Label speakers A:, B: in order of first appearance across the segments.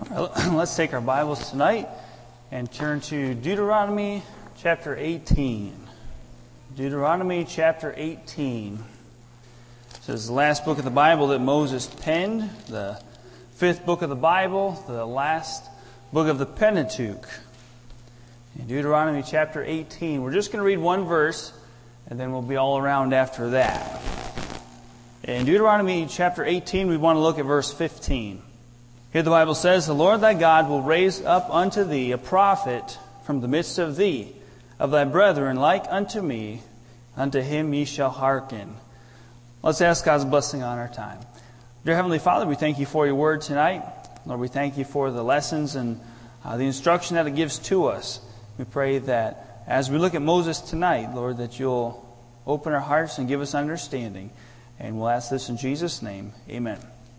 A: Let's take our Bibles tonight and turn to Deuteronomy chapter 18. Deuteronomy chapter 18. This is the last book of the Bible that Moses penned, the fifth book of the Bible, the last book of the Pentateuch. In Deuteronomy chapter 18, we're just going to read one verse, and then we'll be all around after that. In Deuteronomy chapter 18, we want to look at verse 15. Here the Bible says, "The Lord thy God will raise up unto thee a prophet from the midst of thee, of thy brethren, like unto me. Unto him ye shall hearken." Let's ask God's blessing on our time. Dear Heavenly Father, we thank you for your word tonight. Lord, we thank you for the lessons and the instruction that it gives to us. We pray that as we look at Moses tonight, Lord, that you'll open our hearts and give us understanding. And we'll ask this in Jesus' name. Amen.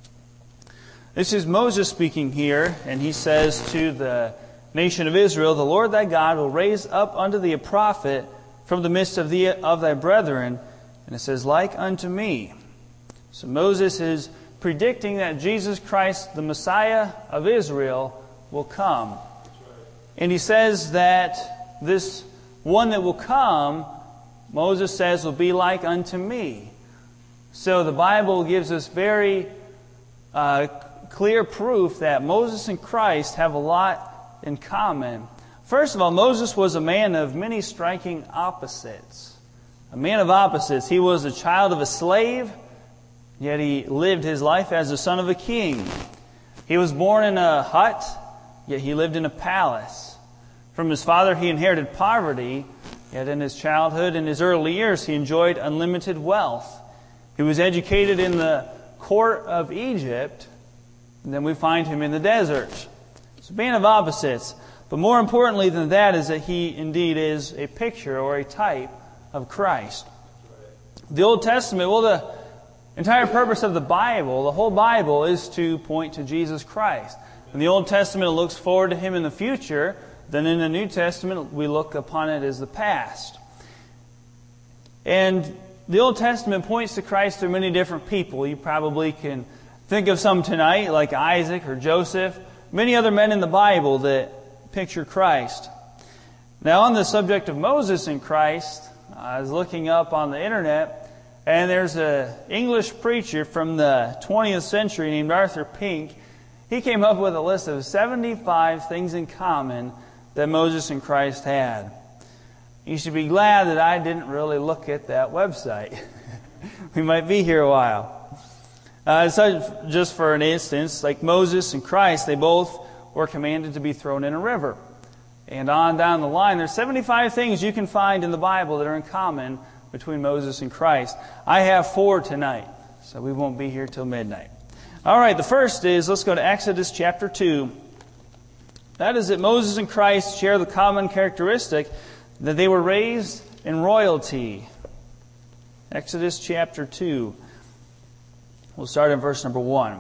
A: This is Moses speaking here, and he says to the nation of Israel, "The Lord thy God will raise up unto thee a prophet from the midst of thee of thy brethren," and it says, "like unto me." So Moses is predicting that Jesus Christ, the Messiah of Israel, will come. And he says that this one that will come, Moses says, will be like unto me. So the Bible gives us very clear proof that Moses and Christ have a lot in common. First of all, Moses was a man of many striking opposites. A man of opposites. He was a child of a slave, yet he lived his life as the son of a king. He was born in a hut, yet he lived in a palace. From his father he inherited poverty, yet in his childhood and his early years he enjoyed unlimited wealth. He was educated in the court of Egypt, and then we find him in the desert. It's a man of opposites. But more importantly than that is that he indeed is a picture or a type of Christ. The Old Testament, the entire purpose of the Bible, the whole Bible, is to point to Jesus Christ. In the Old Testament, it looks forward to Him in the future. Then in the New Testament, we look upon it as the past. And the Old Testament points to Christ through many different people. You probably can think of some tonight, like Isaac or Joseph, many other men in the Bible that picture Christ. Now, on the subject of Moses and Christ, I was looking up on the internet, and there's an English preacher from the 20th century named Arthur Pink. He came up with a list of 75 things in common that Moses and Christ had. You should be glad that I didn't really look at that website. We might be here a while. So just for an instance, like Moses and Christ, they both were commanded to be thrown in a river. And on down the line, there's 75 things you can find in the Bible that are in common between Moses and Christ. I have 4 tonight, so we won't be here till midnight. All right, the first is, let's go to Exodus chapter 2. That is that Moses and Christ share the common characteristic that they were raised in royalty. Exodus chapter 2. We'll start in verse number 1. It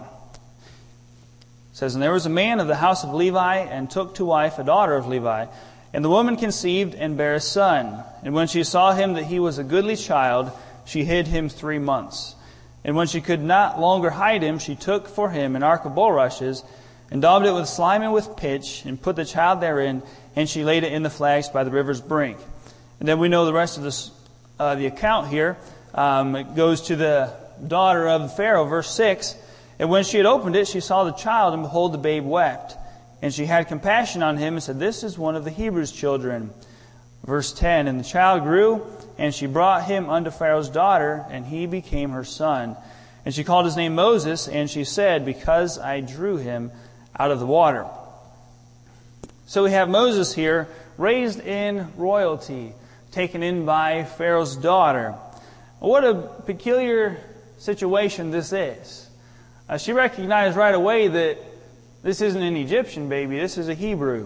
A: says, "And there was a man of the house of Levi, and took to wife a daughter of Levi. And the woman conceived, and bare a son. And when she saw him that he was a goodly child, she hid him 3 months. And when she could not longer hide him, she took for him an ark of bulrushes, and daubed it with slime and with pitch, and put the child therein, and she laid it in the flags by the river's brink." And then we know the rest of the account here. It goes to the daughter of Pharaoh, verse 6. "And when she had opened it, she saw the child, and behold, the babe wept. And she had compassion on him, and said, This is one of the Hebrews' children." Verse 10, "And the child grew, and she brought him unto Pharaoh's daughter, and he became her son. And she called his name Moses, and she said, Because I drew him out of the water." So we have Moses here, raised in royalty, taken in by Pharaoh's daughter. What a peculiar situation this is. She recognized right away that this isn't an Egyptian baby, this is a Hebrew.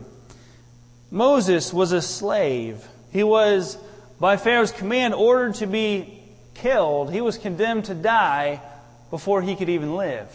A: Moses was a slave. He was, by Pharaoh's command, ordered to be killed. He was condemned to die before he could even live.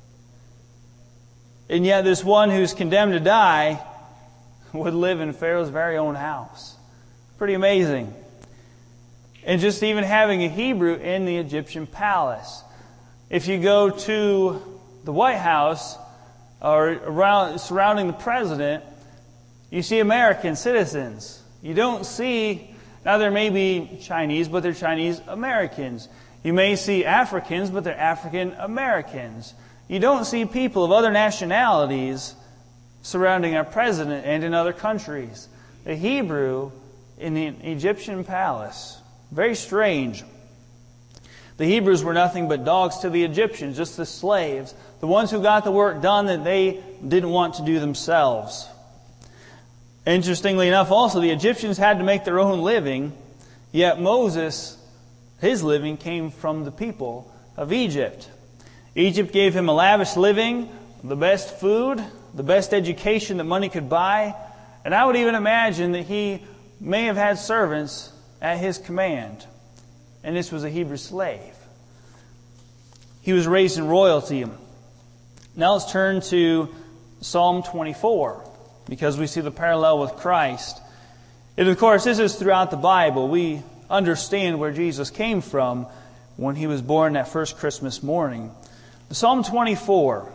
A: And yet this one who's condemned to die would live in Pharaoh's very own house. Pretty amazing. And just even having a Hebrew in the Egyptian palace. If you go to the White House, surrounding the president, you see American citizens. You don't see, now there may be Chinese, but they're Chinese Americans. You may see Africans, but they're African Americans. You don't see people of other nationalities surrounding our president and in other countries. The Hebrew in the Egyptian palace, very strange. The Hebrews were nothing but dogs to the Egyptians, just the slaves, the ones who got the work done that they didn't want to do themselves. Interestingly enough, also, the Egyptians had to make their own living, yet Moses, his living came from the people of Egypt. Egypt gave him a lavish living, the best food, the best education that money could buy, and I would even imagine that he may have had servants at his command. And this was a Hebrew slave. He was raised in royalty. Now let's turn to Psalm 24, because we see the parallel with Christ. And of course, this is throughout the Bible. We understand where Jesus came from when He was born that first Christmas morning. Psalm 24.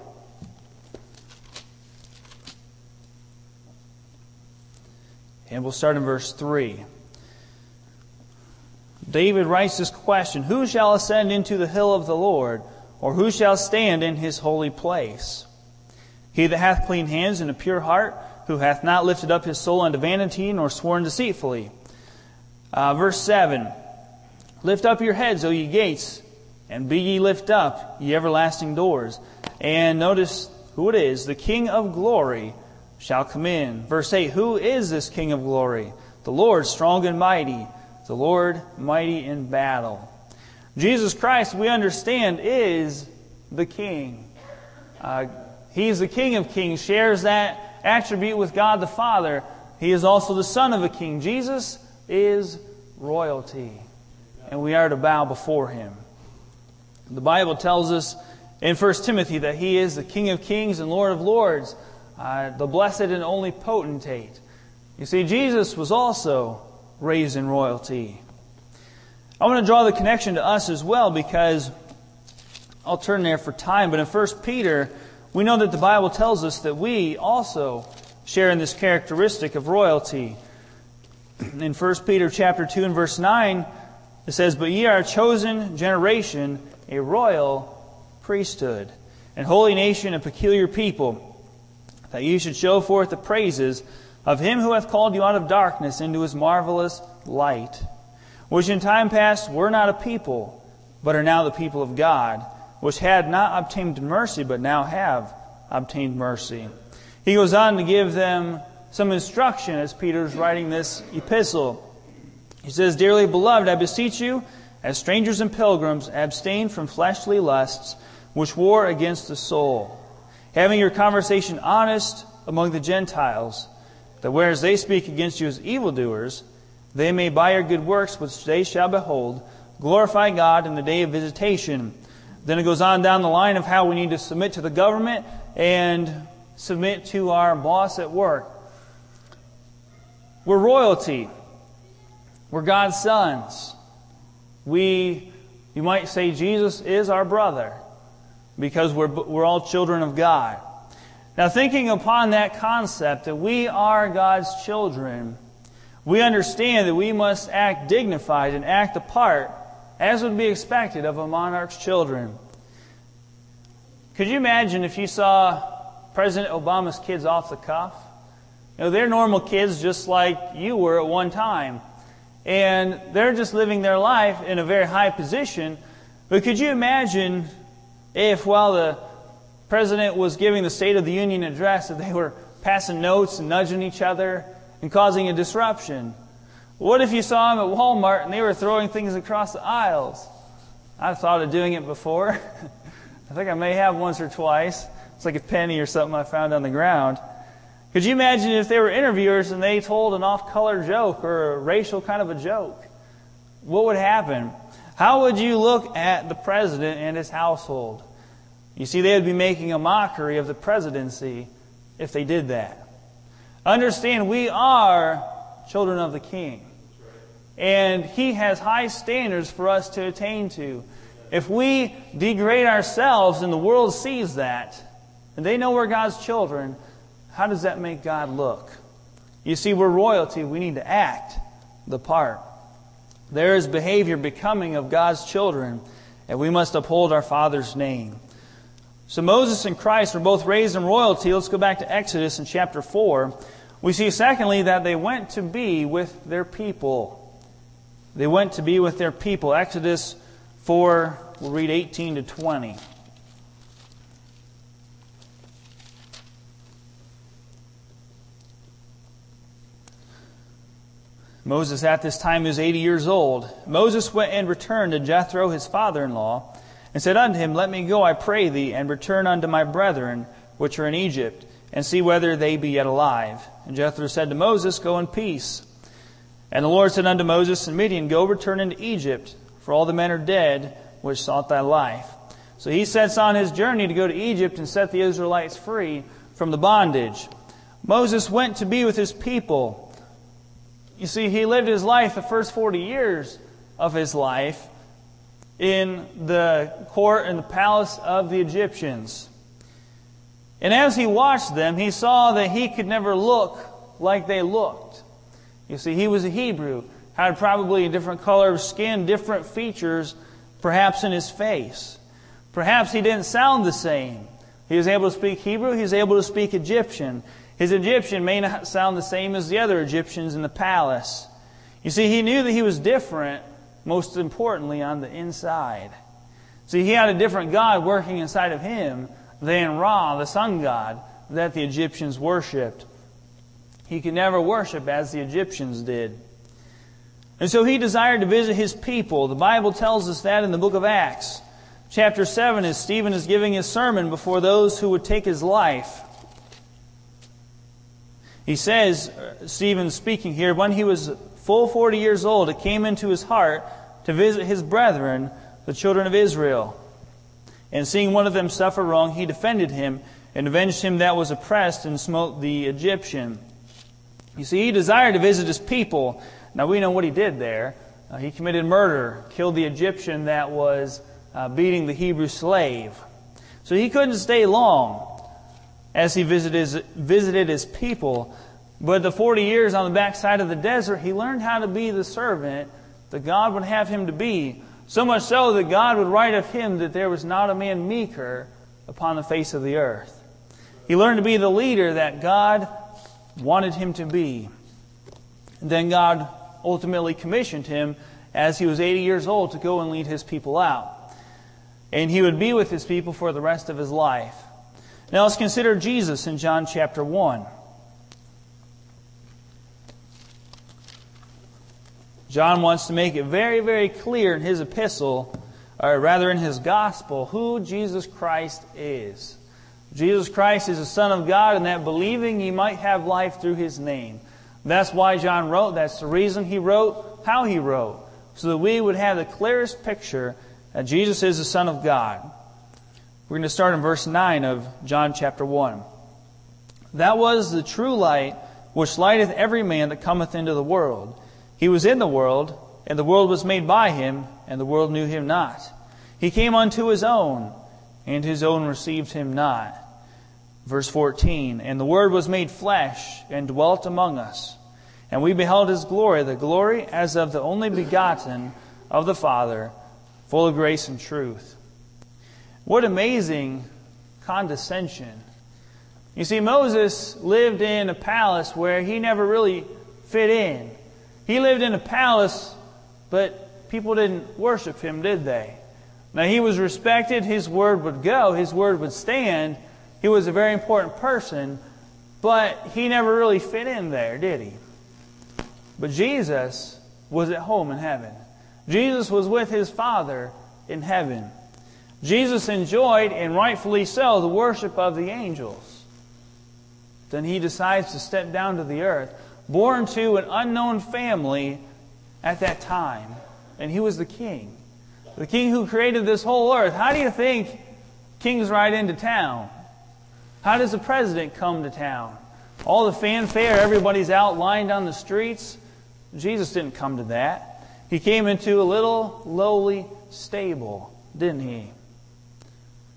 A: And we'll start in verse 3. David writes this question, "Who shall ascend into the hill of the Lord, or who shall stand in His holy place? He that hath clean hands and a pure heart, who hath not lifted up his soul unto vanity, nor sworn deceitfully." Verse 7, "Lift up your heads, O ye gates, and be ye lift up, ye everlasting doors." And notice who it is, the King of glory shall come in. Verse 8, "Who is this King of glory? The Lord strong and mighty, the Lord mighty in battle." Jesus Christ, we understand, is the King. He's the King of kings, shares that attribute with God the Father. He is also the Son of a king. Jesus is royalty, and we are to bow before Him. The Bible tells us in 1 Timothy that He is the King of kings and Lord of lords, the blessed and only potentate. You see, Jesus was also raised in royalty. I want to draw the connection to us as well, because I'll turn there for time, but in 1 Peter, we know that the Bible tells us that we also share in this characteristic of royalty. In 1 Peter chapter 2 and verse 9, it says, "But ye are a chosen generation, a royal priesthood, and holy nation, a peculiar people, that ye should show forth the praises of Him who hath called you out of darkness into His marvelous light, which in time past were not a people, but are now the people of God, which had not obtained mercy, but now have obtained mercy." He goes on to give them some instruction as Peter's writing this epistle. He says, "Dearly beloved, I beseech you, as strangers and pilgrims, abstain from fleshly lusts, which war against the soul, having your conversation honest among the Gentiles, that whereas they speak against you as evildoers, they may by your good works, which they shall behold, glorify God in the day of visitation." Then it goes on down the line of how we need to submit to the government and submit to our boss at work. We're royalty. We're God's sons. You might say Jesus is our brother, because we're all children of God. Now, thinking upon that concept that we are God's children, we understand that we must act dignified and act apart as would be expected of a monarch's children. Could you imagine if you saw President Obama's kids off the cuff? They're normal kids just like you were at one time. And they're just living their life in a very high position. But could you imagine if while the President was giving the State of the Union address that they were passing notes and nudging each other and causing a disruption? What if you saw them at Walmart and they were throwing things across the aisles? I've thought of doing it before. I think I may have once or twice. It's like a penny or something I found on the ground. Could you imagine if they were interviewers and they told an off-color joke or a racial kind of a joke? What would happen? How would you look at the president and his household? You see, they would be making a mockery of the presidency if they did that. Understand, we are children of the King. And He has high standards for us to attain to. If we degrade ourselves and the world sees that, and they know we're God's children, how does that make God look? You see, we're royalty. We need to act the part. There is behavior becoming of God's children, and we must uphold our Father's name. So Moses and Christ were both raised in royalty. Let's go back to Exodus in chapter 4. We see, secondly, that they went to be with their people. They went to be with their people. Exodus 4, we'll read 18 to 20. Moses at this time was 80 years old. Moses went and returned to Jethro, his father-in-law, and said unto him, Let me go, I pray thee, and return unto my brethren, which are in Egypt, and see whether they be yet alive. And Jethro said to Moses, Go in peace. And the Lord said unto Moses and Midian, Go, return into Egypt, for all the men are dead, which sought thy life. So he sets on his journey to go to Egypt and set the Israelites free from the bondage. Moses went to be with his people. You see, he lived his life, the first 40 years of his life, in the court and the palace of the Egyptians. And as he watched them, he saw that he could never look like they looked. You see, he was a Hebrew, had probably a different color of skin, different features, perhaps in his face. Perhaps he didn't sound the same. He was able to speak Hebrew, he was able to speak Egyptian. His Egyptian may not sound the same as the other Egyptians in the palace. You see, he knew that he was different, most importantly, on the inside. See, he had a different God working inside of him than Ra, the sun god, that the Egyptians worshipped. He could never worship as the Egyptians did. And so he desired to visit his people. The Bible tells us that in the book of Acts. Chapter 7, as Stephen is giving his sermon before those who would take his life. He says, Stephen speaking here, when he was full 40 years old, it came into his heart to visit his brethren, the children of Israel. And seeing one of them suffer wrong, he defended him and avenged him that was oppressed and smote the Egyptian. You see, he desired to visit his people. Now we know what he did there. He committed murder, killed the Egyptian that was beating the Hebrew slave. So he couldn't stay long as he visited his people. But the 40 years on the backside of the desert, he learned how to be the servant that God would have him to be. So much so that God would write of him that there was not a man meeker upon the face of the earth. He learned to be the leader that God wanted him to be. And then God ultimately commissioned him as he was 80 years old to go and lead his people out. And he would be with his people for the rest of his life. Now let's consider Jesus in John chapter 1. John wants to make it very, very clear in his epistle, or rather in his gospel, who Jesus Christ is. Jesus Christ is the Son of God, and that believing ye might have life through his name. That's why John wrote. That's the reason he wrote how he wrote, so that we would have the clearest picture that Jesus is the Son of God. We're going to start in verse 9 of John chapter 1. That was the true light, which lighteth every man that cometh into the world. He was in the world, and the world was made by him, and the world knew him not. He came unto his own, and his own received him not. Verse 14, And the Word was made flesh, and dwelt among us. And we beheld his glory, the glory as of the only begotten of the Father, full of grace and truth. What amazing condescension. You see, Moses lived in a palace where he never really fit in. He lived in a palace, but people didn't worship him, did they? Now, he was respected. His word would go. His word would stand. He was a very important person, but he never really fit in there, did he? But Jesus was at home in heaven. Jesus was with his Father in heaven. Jesus enjoyed, and rightfully so, the worship of the angels. Then he decides to step down to the earth, born to an unknown family at that time. And he was the king. The king who created this whole earth. How do you think kings ride into town? How does the president come to town? All the fanfare, everybody's out lined on the streets. Jesus didn't come to that. He came into a little lowly stable, didn't he?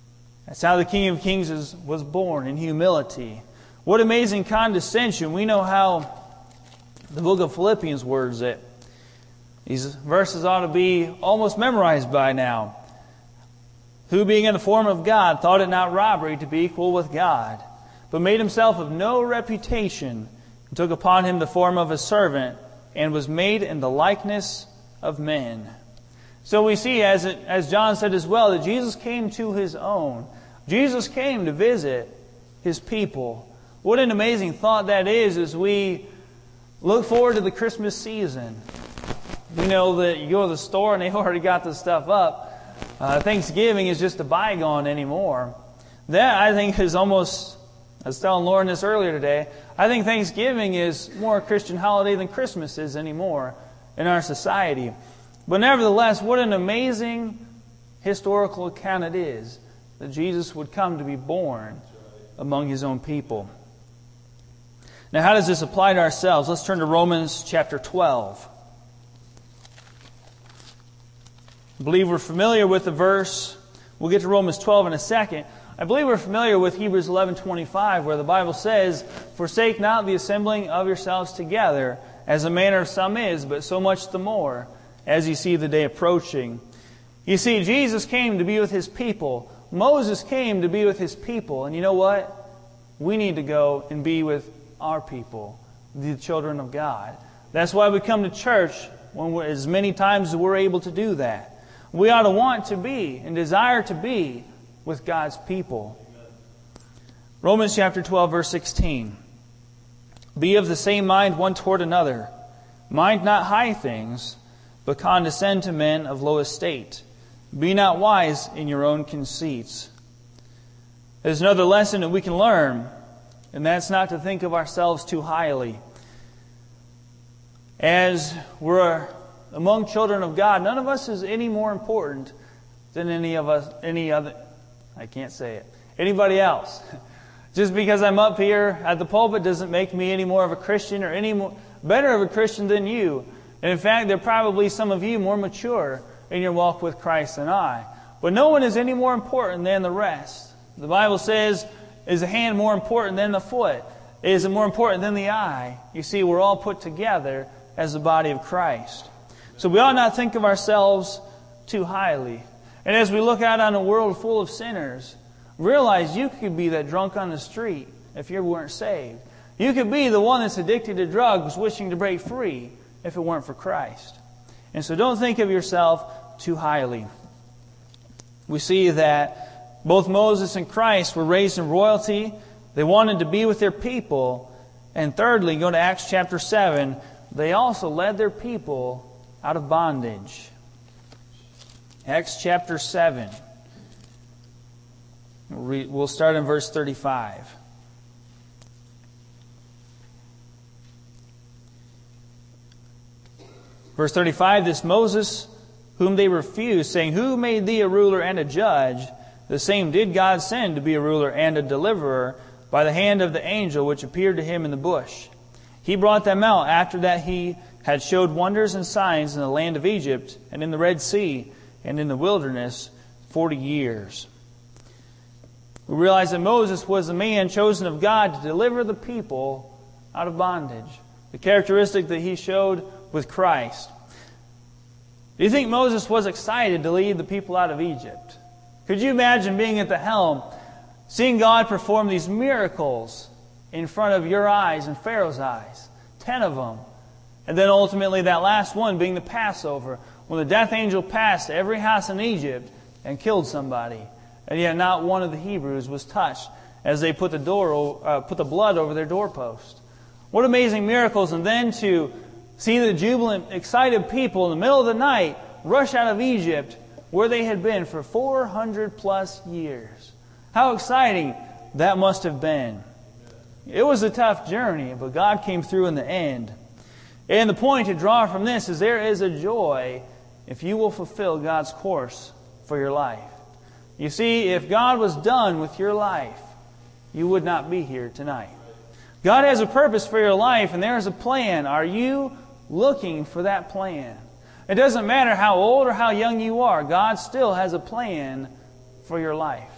A: That's how the King of Kings was born, in humility. What amazing condescension. We know how the book of Philippians words it. These verses ought to be almost memorized by now. Who being in the form of God thought it not robbery to be equal with God, but made himself of no reputation, and took upon him the form of a servant, and was made in the likeness of men. So we see, as John said as well, that Jesus came to His own. Jesus came to visit His people. What an amazing thought that is as we look forward to the Christmas season. We know that you go to the store and they've already got the stuff up. Thanksgiving is just a bygone anymore. That, I think, is almost, I was telling Lauren this earlier today, I think Thanksgiving is more a Christian holiday than Christmas is anymore in our society. But nevertheless, what an amazing historical account it is that Jesus would come to be born among His own people. Now, how does this apply to ourselves? Let's turn to Romans chapter 12. I believe we're familiar with the verse. We'll get to Romans 12 in a second. I believe we're familiar with Hebrews 11:25, where the Bible says, "Forsake not the assembling of yourselves together, as the manner of some is, but so much the more, as you see the day approaching." You see, Jesus came to be with His people. Moses came to be with his people. And you know what? We need to go and be with our people, the children of God. That's why we come to church as many times as we're able to do that. We ought to want to be and desire to be with God's people. Romans chapter 12, verse 16. Be of the same mind one toward another. Mind not high things, but condescend to men of low estate. Be not wise in your own conceits. There's another lesson that we can learn, and that's not to think of ourselves too highly. As we're among children of God, none of us is any more important than anybody else. Just because I'm up here at the pulpit doesn't make me any more of a Christian or any more better of a Christian than you. And in fact, there are probably some of you more mature in your walk with Christ than I. But no one is any more important than the rest. The Bible says, is the hand more important than the foot? Is it more important than the eye? You see, we're all put together as the body of Christ. So we ought not think of ourselves too highly. And as we look out on a world full of sinners, realize you could be that drunk on the street if you weren't saved. You could be the one that's addicted to drugs wishing to break free if it weren't for Christ. And so don't think of yourself too highly. We see that both Moses and Christ were raised in royalty. They wanted to be with their people. And thirdly, go to Acts chapter 7. They also led their people out of bondage. Acts chapter 7. We'll start in verse 35. Verse 35, this Moses, whom they refused, saying, Who made thee a ruler and a judge? The same did God send to be a ruler and a deliverer by the hand of the angel which appeared to him in the bush. He brought them out after that he had showed wonders and signs in the land of Egypt and in the Red Sea and in the wilderness 40 years. We realize that Moses was the man chosen of God to deliver the people out of bondage. The characteristic that he showed with Christ. Do you think Moses was excited to lead the people out of Egypt? Could you imagine being at the helm, seeing God perform these miracles in front of your eyes and Pharaoh's eyes? 10 of them. And then ultimately that last one being the Passover, when the death angel passed every house in Egypt and killed somebody. And yet not one of the Hebrews was touched as they put the blood over their doorpost. What amazing miracles. And then to see the jubilant, excited people in the middle of the night rush out of Egypt where they had been for 400 plus years. How exciting that must have been. It was a tough journey, but God came through in the end. And the point to draw from this is there is a joy if you will fulfill God's course for your life. You see, if God was done with your life, you would not be here tonight. God has a purpose for your life, and there is a plan. Are you looking for that plan? It doesn't matter how old or how young you are. God still has a plan for your life.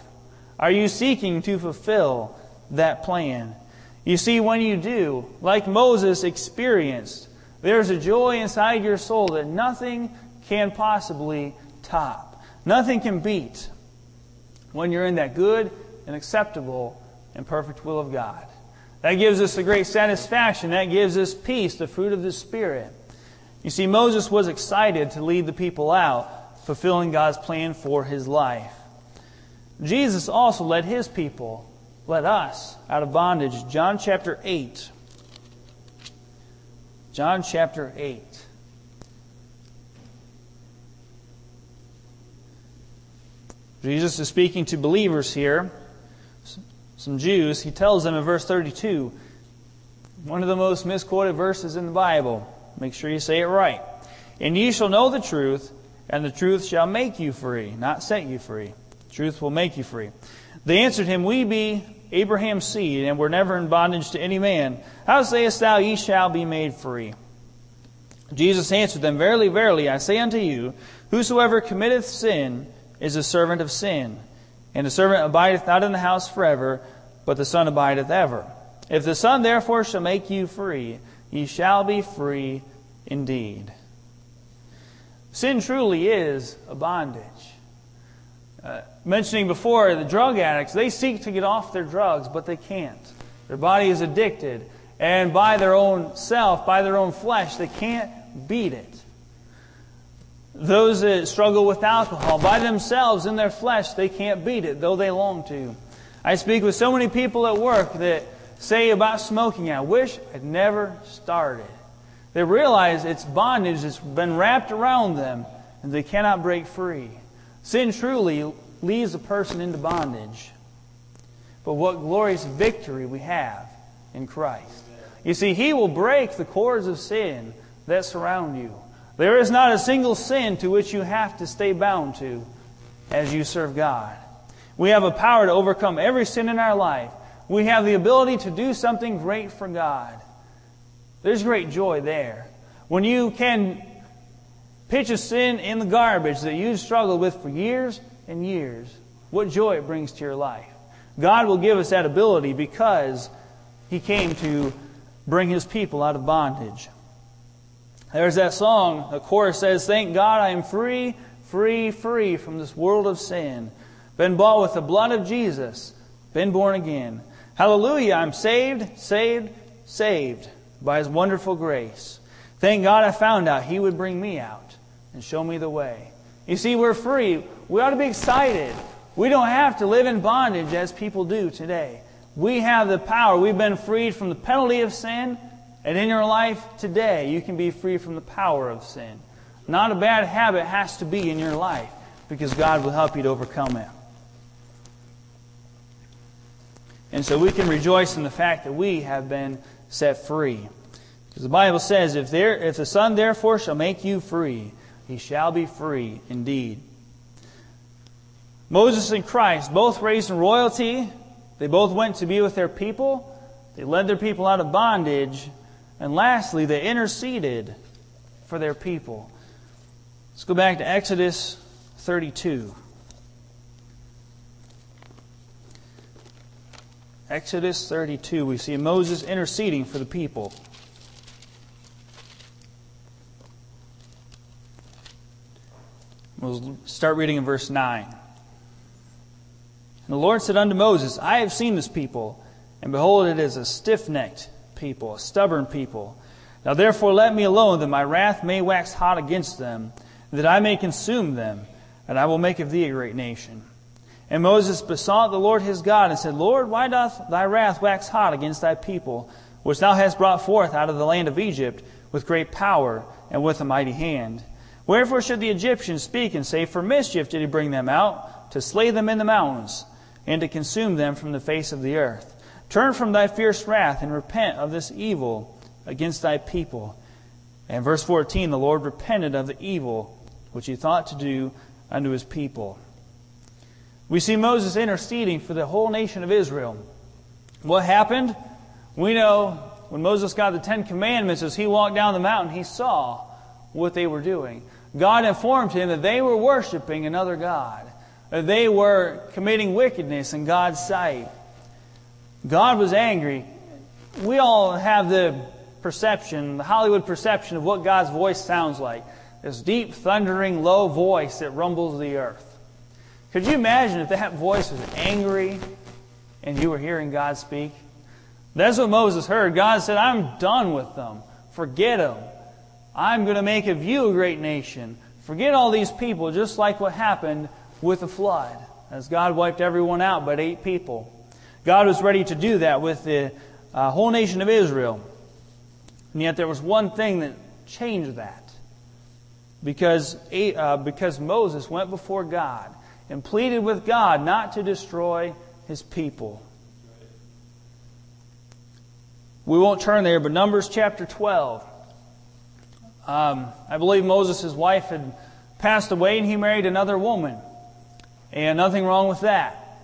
A: Are you seeking to fulfill that plan? You see, when you do, like Moses experienced, there's a joy inside your soul that nothing can possibly top. Nothing can beat when you're in that good and acceptable and perfect will of God. That gives us a great satisfaction. That gives us peace, the fruit of the Spirit. You see, Moses was excited to lead the people out, fulfilling God's plan for his life. Jesus also led his people, led us, out of bondage. John chapter 8. John chapter 8. Jesus is speaking to believers here, some Jews. He tells them in verse 32, one of the most misquoted verses in the Bible. Make sure you say it right. And ye shall know the truth, and the truth shall make you free, not set you free. Truth will make you free. They answered him, We be Abraham's seed, and were never in bondage to any man. How sayest thou, ye shall be made free? Jesus answered them, Verily, verily, I say unto you, whosoever committeth sin is a servant of sin. And the servant abideth not in the house forever, but the Son abideth ever. If the Son therefore shall make you free, ye shall be free indeed. Sin truly is a bondage. Mentioning before, the drug addicts, they seek to get off their drugs, but they can't. Their body is addicted. And by their own self, by their own flesh, they can't beat it. Those that struggle with alcohol, by themselves, in their flesh, they can't beat it, though they long to. I speak with so many people at work that say about smoking, I wish I'd never started. They realize it's bondage that's been wrapped around them, and they cannot break free. Sin truly leads a person into bondage. But what glorious victory we have in Christ. You see, He will break the cords of sin that surround you. There is not a single sin to which you have to stay bound to as you serve God. We have a power to overcome every sin in our life. We have the ability to do something great for God. There's great joy there. When you can pitch a sin in the garbage that you've struggled with for years and years, what joy it brings to your life. God will give us that ability because He came to bring His people out of bondage. There's that song, the chorus says, Thank God I am free, free, free from this world of sin. Been bought with the blood of Jesus, been born again. Hallelujah, I'm saved, saved, saved by His wonderful grace. Thank God I found out He would bring me out and show me the way. You see, we're free. We ought to be excited. We don't have to live in bondage as people do today. We have the power. We've been freed from the penalty of sin. And in your life today, you can be free from the power of sin. Not a bad habit has to be in your life because God will help you to overcome it. And so we can rejoice in the fact that we have been set free. Because the Bible says, if the Son therefore shall make you free, He shall be free indeed. Moses and Christ, both raised in royalty. They both went to be with their people. They led their people out of bondage. And lastly, they interceded for their people. Let's go back to Exodus 32. Exodus 32, we see Moses interceding for the people. We'll start reading in verse 9. And the Lord said unto Moses, I have seen this people, and behold, it is a stiff-necked people, a stubborn people. Now therefore let me alone, that my wrath may wax hot against them, that I may consume them, and I will make of thee a great nation. And Moses besought the Lord his God, and said, Lord, why doth thy wrath wax hot against thy people, which thou hast brought forth out of the land of Egypt, with great power and with a mighty hand? Wherefore should the Egyptians speak and say, For mischief did he bring them out, to slay them in the mountains, and to consume them from the face of the earth? Turn from thy fierce wrath, and repent of this evil against thy people. And verse 14, the Lord repented of the evil which he thought to do unto his people. We see Moses interceding for the whole nation of Israel. What happened? We know when Moses got the 10 Commandments, as he walked down the mountain, he saw what they were doing. God informed him that they were worshiping another God. They were committing wickedness in God's sight. God was angry. We all have the perception, the Hollywood perception of what God's voice sounds like. This deep, thundering, low voice that rumbles the earth. Could you imagine if that voice was angry and you were hearing God speak? That's what Moses heard. God said, I'm done with them. Forget them. I'm going to make of you a great nation. Forget all these people, just like what happened with the flood, as God wiped everyone out but 8 people. God was ready to do that with the whole nation of Israel. And yet there was one thing that changed that. Because Moses went before God and pleaded with God not to destroy His people. We won't turn there, but Numbers chapter 12. I believe Moses' wife had passed away and he married another woman. And nothing wrong with that.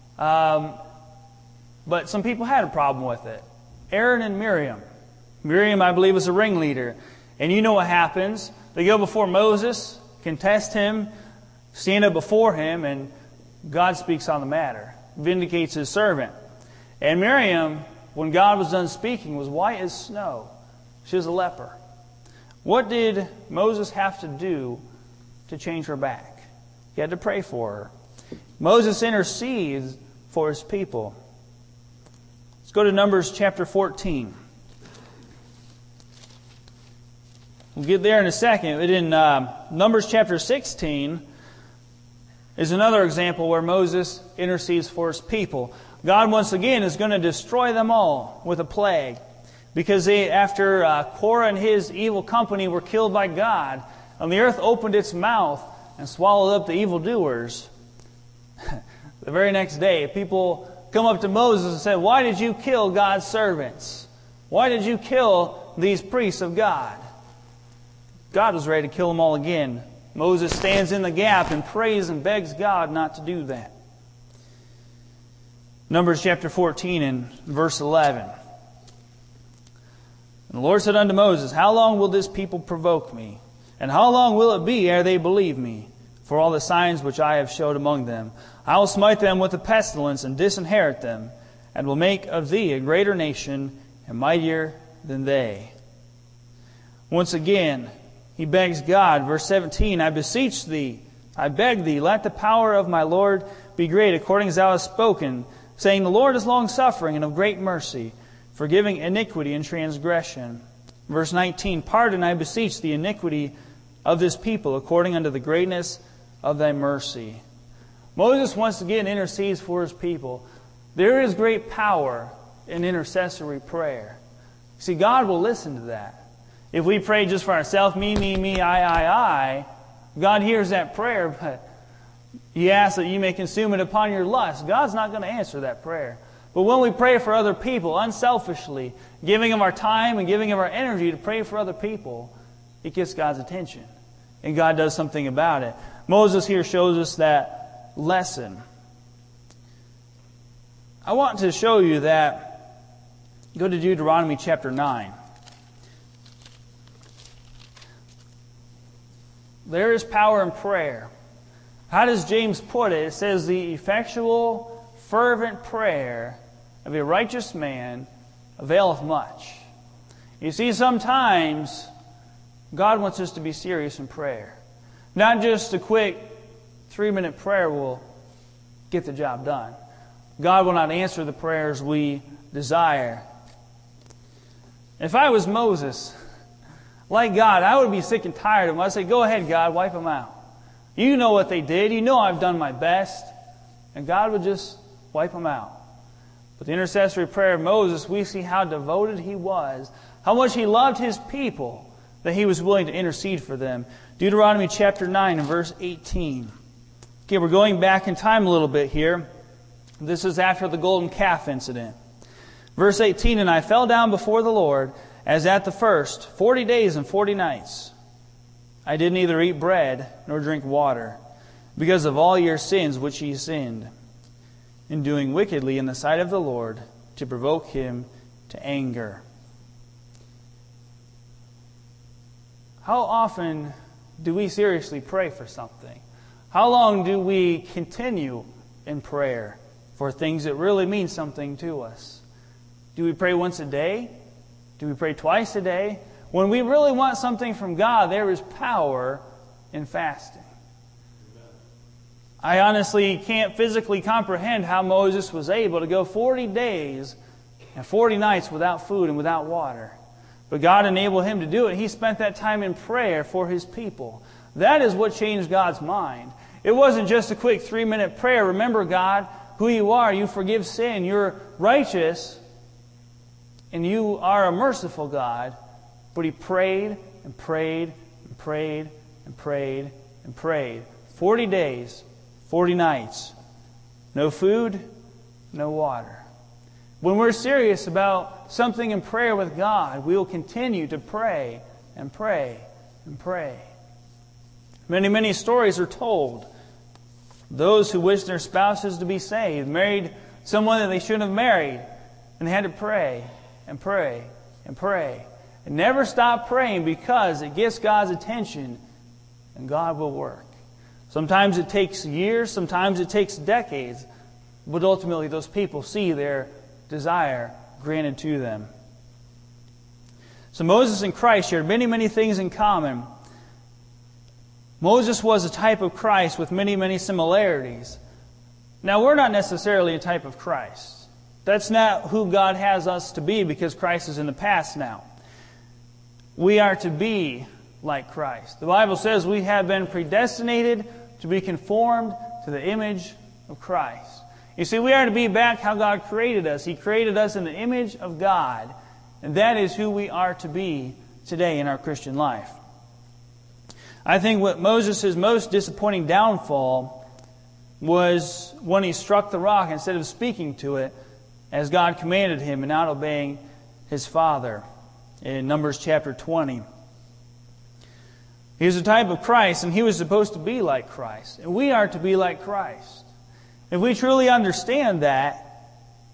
A: But some people had a problem with it. Aaron and Miriam. Miriam, I believe, was a ringleader. And you know what happens. They go before Moses, contest him, stand up before him, and God speaks on the matter. Vindicates His servant. And Miriam, when God was done speaking, was white as snow. She was a leper. What did Moses have to do to change her back? He had to pray for her. Moses intercedes for his people. Let's go to Numbers chapter 14. We'll get there in a second. But in Numbers chapter 16 is another example where Moses intercedes for his people. God once again is going to destroy them all with a plague. Because after Korah and his evil company were killed by God, and the earth opened its mouth and swallowed up the evildoers, the very next day, people come up to Moses and say, why did you kill God's servants? Why did you kill these priests of God? God was ready to kill them all again. Moses stands in the gap and prays and begs God not to do that. Numbers chapter 14 and verse 11. And the Lord said unto Moses, how long will this people provoke me? And how long will it be ere they believe me? For all the signs which I have showed among them, I will smite them with a pestilence and disinherit them, and will make of thee a greater nation and mightier than they. Once again, he begs God, verse 17, I beseech thee, I beg thee, let the power of my Lord be great, according as thou hast spoken, saying, the Lord is long-suffering and of great mercy, forgiving iniquity and transgression. Verse 19, pardon, I beseech, the iniquity of this people, according unto the greatness of thy mercy. Moses once again intercedes for his people. There is great power in intercessory prayer. See, God will listen to that. If we pray just for ourselves, me, I, God hears that prayer, but He asks that you may consume it upon your lust. God's not going to answer that prayer. But when we pray for other people, unselfishly, giving of our time and giving of our energy to pray for other people, it gets God's attention. And God does something about it. Moses here shows us that lesson. I want to show you that. Go to Deuteronomy chapter 9. There is power in prayer. How does James put it? It says, the effectual, fervent prayer of a righteous man availeth much. You see, sometimes God wants us to be serious in prayer. Not just a quick 3-minute prayer will get the job done. God will not answer the prayers we desire. If I was Moses, like God, I would be sick and tired of them. I'd say, go ahead, God, wipe them out. You know what they did. You know I've done my best. And God would just wipe them out. But the intercessory prayer of Moses, we see how devoted he was, how much he loved his people, that he was willing to intercede for them. Deuteronomy chapter 9 and verse 18. Okay, we're going back in time a little bit here. This is after the golden calf incident. Verse 18, and I fell down before the Lord, as at the first, 40 days and 40 nights. I did neither eat bread nor drink water, because of all your sins which ye sinned, in doing wickedly in the sight of the Lord, to provoke Him to anger. How often do we seriously pray for something? How long do we continue in prayer for things that really mean something to us? Do we pray once a day? Do we pray twice a day? When we really want something from God, there is power in fasting. I honestly can't physically comprehend how Moses was able to go 40 days and 40 nights without food and without water. But God enabled him to do it. He spent that time in prayer for his people. That is what changed God's mind. It wasn't just a quick 3-minute prayer. Remember, God, who you are. You forgive sin. You're righteous. And you are a merciful God. But he prayed and prayed and prayed and prayed and prayed. 40 days, 40 nights. No food, no water. When we're serious about something in prayer with God, we will continue to pray and pray and pray. Many, many stories are told. Those who wish their spouses to be saved, married someone that they shouldn't have married, and they had to pray and pray and pray. And never stop praying because it gets God's attention and God will work. Sometimes it takes years, sometimes it takes decades, but ultimately those people see their desire granted to them. So Moses and Christ shared many, many things in common. Moses was a type of Christ with many, many similarities. Now, we're not necessarily a type of Christ. That's not who God has us to be because Christ is in the past now. We are to be like Christ. The Bible says we have been predestinated to be conformed to the image of Christ. You see, we are to be back how God created us. He created us in the image of God. And that is who we are to be today in our Christian life. I think what Moses' most disappointing downfall was when he struck the rock instead of speaking to it as God commanded him and not obeying his father in Numbers chapter 20. He was a type of Christ and he was supposed to be like Christ. And we are to be like Christ. If we truly understand that,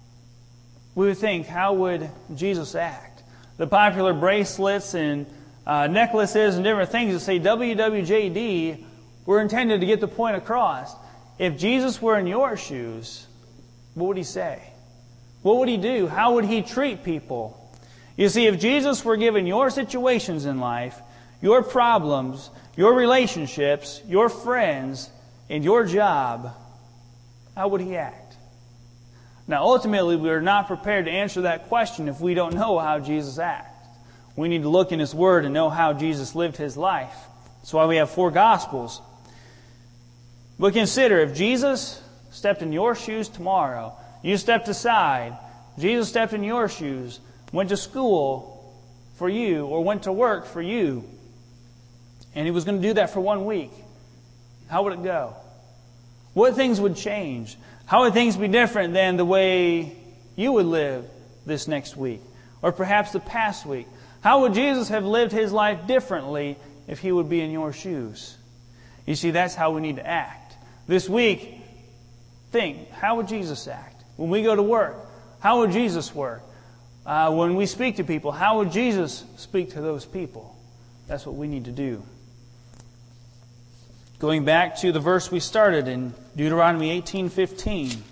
A: we would think, how would Jesus act? The popular bracelets and necklaces and different things that say WWJD were intended to get the point across. If Jesus were in your shoes, what would he say? What would he do? How would he treat people? You see, if Jesus were given your situations in life, your problems, your relationships, your friends, and your job, how would he act? Now, ultimately, we are not prepared to answer that question if we don't know how Jesus acts. We need to look in His Word and know how Jesus lived His life. That's why we have 4 Gospels. But consider, if Jesus stepped in your shoes tomorrow, you stepped aside, Jesus stepped in your shoes, went to school for you, or went to work for you, and He was going to do that for 1 week, how would it go? What things would change? How would things be different than the way you would live this next week? Or perhaps the past week? How would Jesus have lived His life differently if He would be in your shoes? You see, that's how we need to act. This week, think, how would Jesus act? When we go to work, how would Jesus work? When we speak to people, how would Jesus speak to those people? That's what we need to do. Going back to the verse we started in Deuteronomy 18:15. It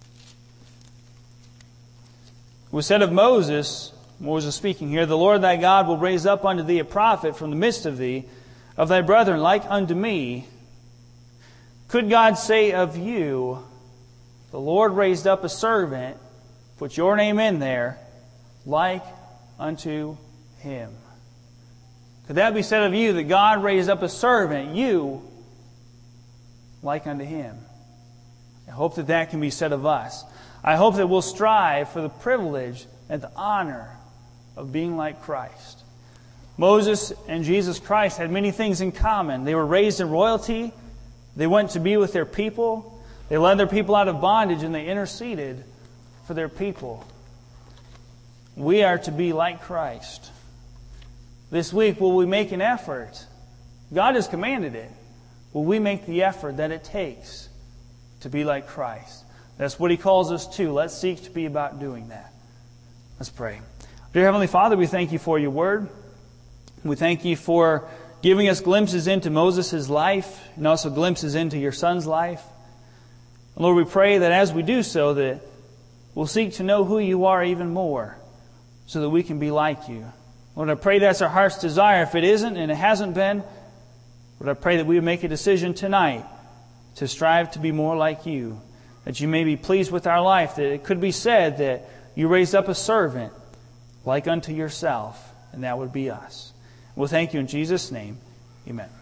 A: was said of Moses speaking here, "The Lord thy God will raise up unto thee a prophet from the midst of thee, of thy brethren, like unto me." Could God say of you, the Lord raised up a servant, put your name in there, like unto him? Could that be said of you, that God raised up a servant, you, like unto him? I hope that that can be said of us. I hope that we'll strive for the privilege and the honor of being like Christ. Moses and Jesus Christ had many things in common. They were raised in royalty. They went to be with their people. They led their people out of bondage, and they interceded for their people. We are to be like Christ. This week, will we make an effort? God has commanded it. Will we make the effort that it takes to be like Christ? That's what He calls us to. Let's seek to be about doing that. Let's pray. Dear Heavenly Father, we thank You for Your Word. We thank You for giving us glimpses into Moses' life and also glimpses into your son's life. And Lord, we pray that as we do so, that we'll seek to know who you are even more so that we can be like you. Lord, I pray that's our heart's desire. If it isn't and it hasn't been, Lord, I pray that we would make a decision tonight to strive to be more like you, that you may be pleased with our life, that it could be said that you raised up a servant like unto yourself, and that would be us. We'll thank you in Jesus' name. Amen.